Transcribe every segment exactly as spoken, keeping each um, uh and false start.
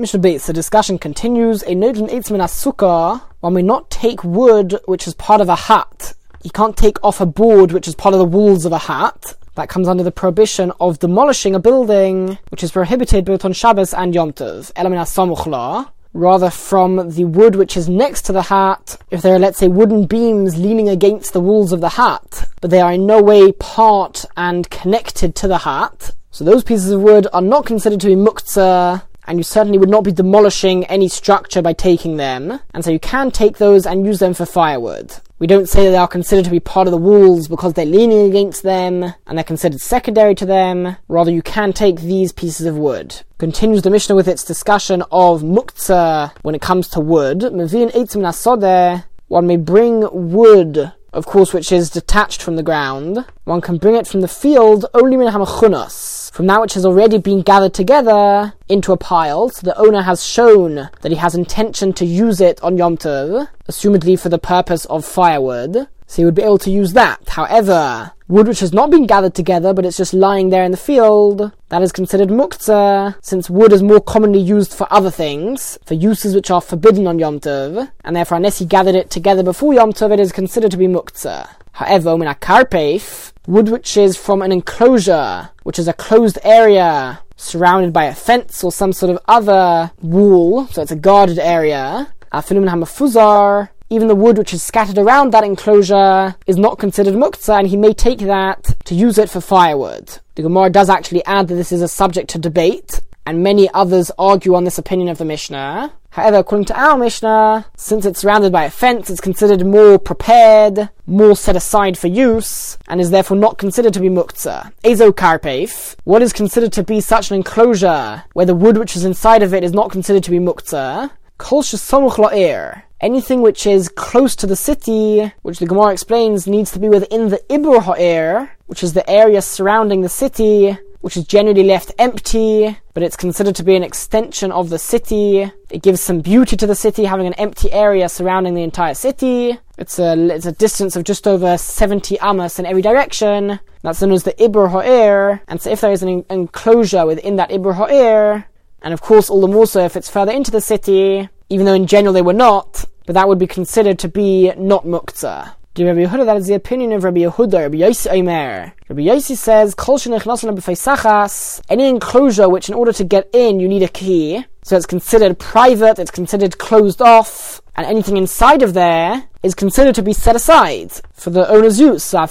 Mishnah Beis, the discussion continues. A nodin eitz min sukkah, one may not take wood which is part of a hut. You can't take off a board which is part of the walls of a hut. That comes under the prohibition of demolishing a building, which is prohibited both on Shabbos and Yom Tov. Ela min hasamuch la, rather from the wood which is next to the hut. If there are, let's say, wooden beams leaning against the walls of the hut, but they are in no way part and connected to the hut, so those pieces of wood are not considered to be muktzah, and you certainly would not be demolishing any structure by taking them, and so you can take those and use them for firewood. We don't say that they are considered to be part of the walls because they're leaning against them, and they're considered secondary to them. Rather, you can take these pieces of wood. Continues the Mishnah with its discussion of muktzah when it comes to wood. Mevin eitz min hasodeh, one may bring wood, of course, which is detached from the ground. One can bring it from the field only min hamachunas, from that which has already been gathered together into a pile, so the owner has shown that he has intention to use it on Yom Tov, assumedly for the purpose of firewood, so he would be able to use that. However, wood which has not been gathered together, but it's just lying there in the field, that is considered muktzah, since wood is more commonly used for other things, for uses which are forbidden on Yom Tov, and therefore unless he gathered it together before Yom Tov, it is considered to be muktzah. However, min hakarpeif, wood which is from an enclosure, which is a closed area, surrounded by a fence or some sort of other wall, so it's a guarded area, afilu min hamafuzar, even the wood which is scattered around that enclosure is not considered muktzah, and he may take that to use it for firewood. The Gemara does actually add that this is a subject to debate, and many others argue on this opinion of the Mishnah. However, according to our Mishnah, since it's surrounded by a fence, it's considered more prepared, more set aside for use, and is therefore not considered to be muktzah. Ezo karpeif, what is considered to be such an enclosure, where the wood which is inside of it is not considered to be muktzah? Kol shesamuch la'ir, anything which is close to the city, which the Gemara explains needs to be within the ibur ha'ir, which is the area surrounding the city, which is generally left empty, but it's considered to be an extension of the city. It gives some beauty to the city, having an empty area surrounding the entire city. It's a, it's a distance of just over seventy amos in every direction. That's known as the ibur ha'ir, and so if there is an en- enclosure within that ibur ha'ir, and of course all the more so if it's further into the city, even though in general they were not, but that would be considered to be not muktzah. The Rabbi Yehuda, that is the opinion of Rabbi Yehuda. Rabbi Yossi Omer. Rabbi Yossi says, Kol shenechnasan b'feisachas, any enclosure which in order to get in you need a key, so it's considered private, it's considered closed off, and anything inside of there is considered to be set aside for the owner's use. So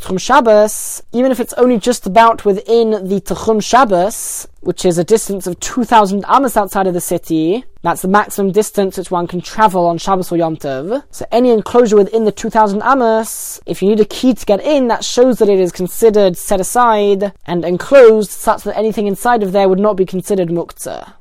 even if it's only just about within the Tchum Shabbos, which is a distance of two thousand amos outside of the city, that's the maximum distance which one can travel on Shabbos or Yom Tov. So any enclosure within the two thousand amos, if you need a key to get in, that shows that it is considered set aside and enclosed such that anything inside of there would not be considered muktzah.